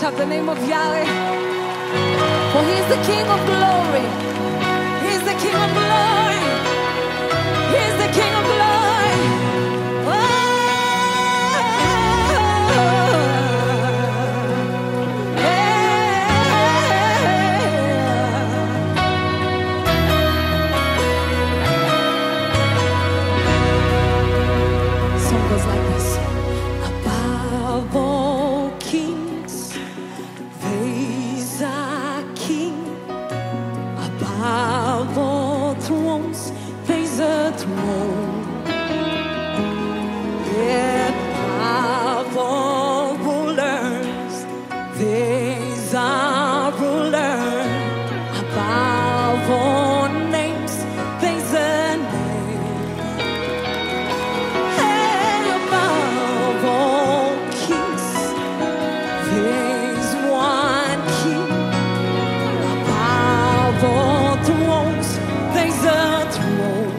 up the name of Yahweh. For He is the King of glory. He is the King of glory. He is the King of glory. Oh, Song goes like this. Above all kings, there is a King. Above all thrones, there is a throne. Yeah, above all rulers, there is a ruler. Above all names, there is a name. And above all kings, there is one King. Above all thrones, there is a throne.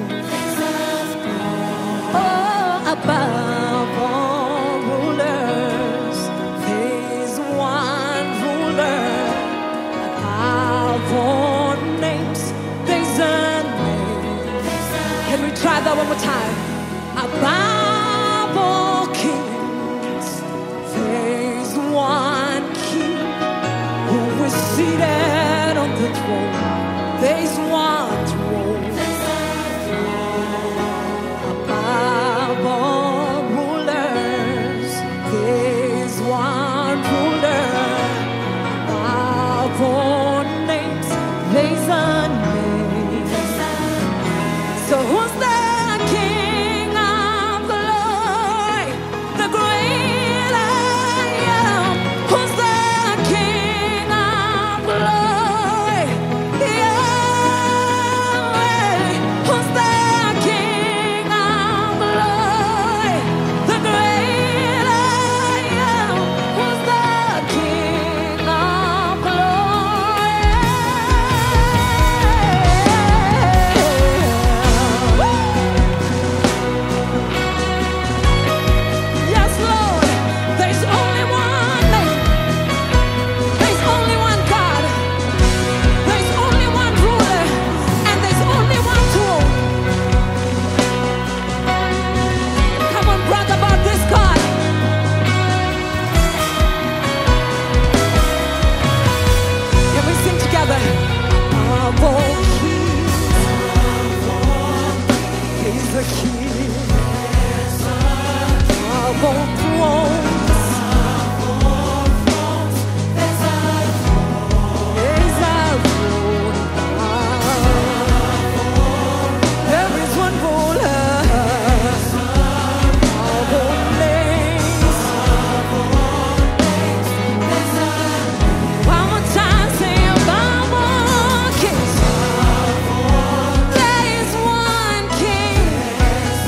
Oh, above all rulers, there is one ruler. Above all names, there is a name. Can we try that one more time? Above all kings, there is one King who is seated on the throne. There is one throne. Above all rulers, there is one ruler. Above all names, there is a name. So who's the King of glory? The great I am. Who's the King of glory? Yahweh. Who's the King of glory? The great I am. Who's the King of glory? Yes, Lord. There's only one name. There's only one God. There's only one ruler. And there's only one throne. Come on, brag about this God. Can we sing together? Above all kings, He's the King. Above all thrones, there's a throne. There is one ruler. Above all names. One more time, say above all kings. There is one King.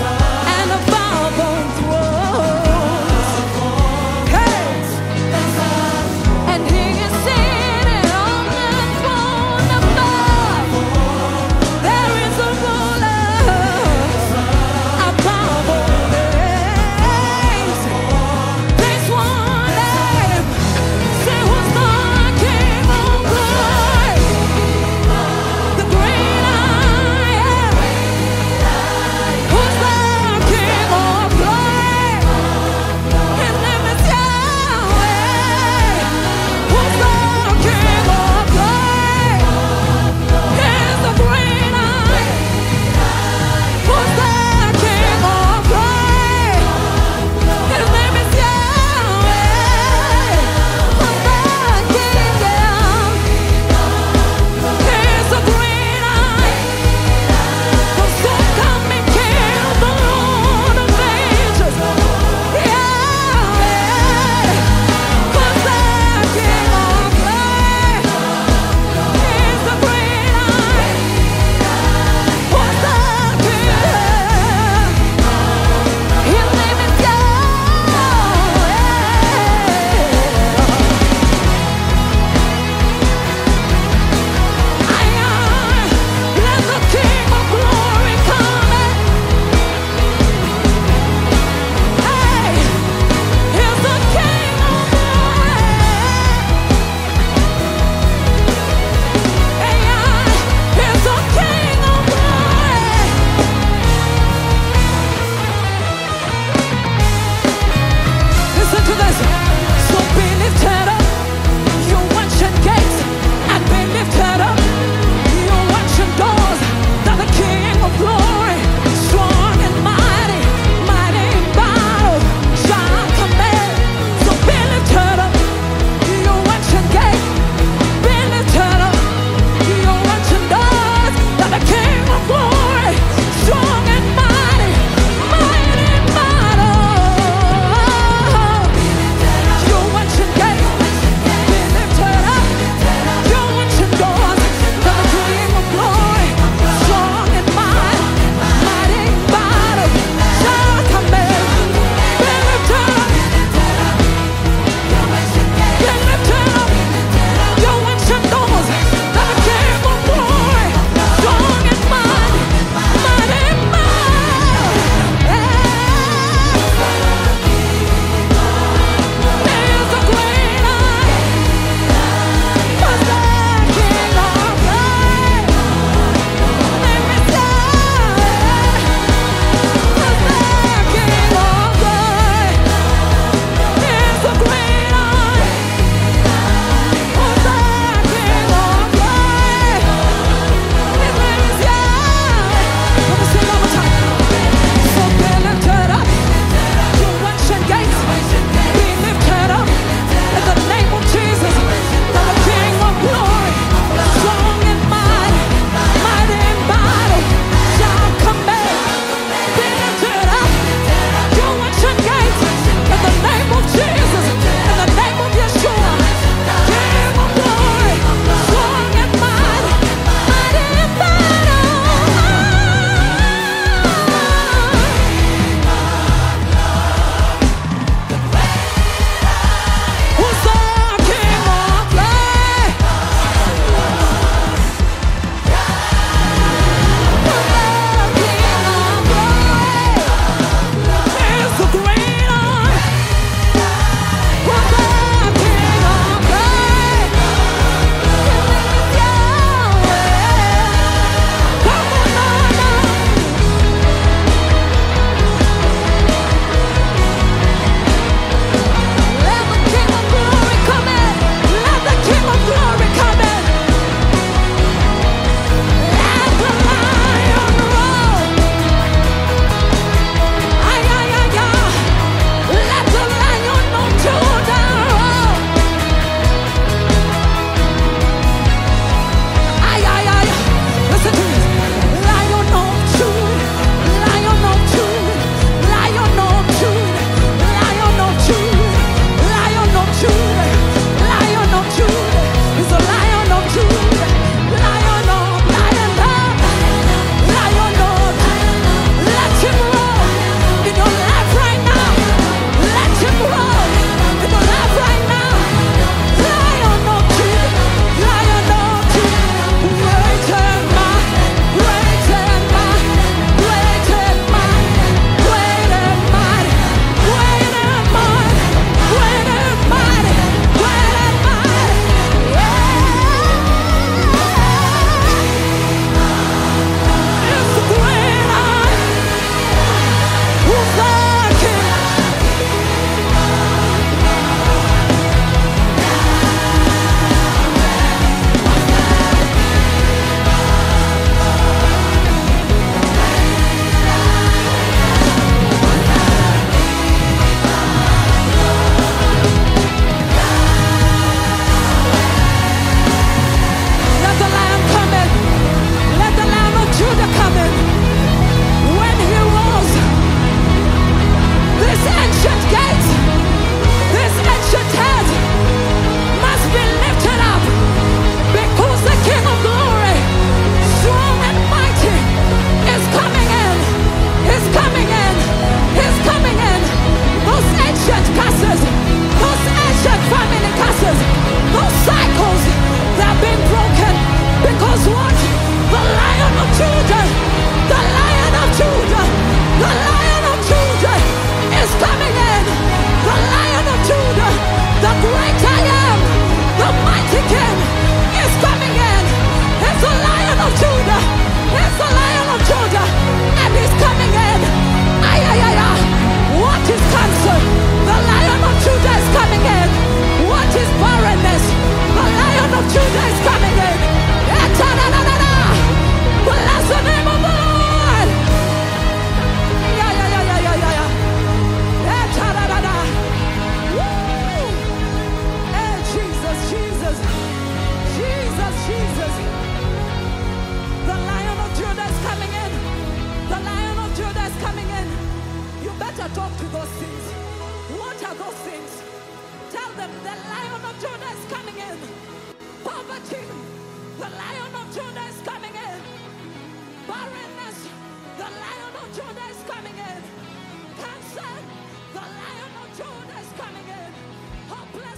better talk to those things. What are those things? Tell them the Lion of Judah is coming in. Poverty, the Lion of Judah is coming in. Barrenness, the Lion of Judah is coming in. Cancer, the Lion of Judah is coming in. Hopeless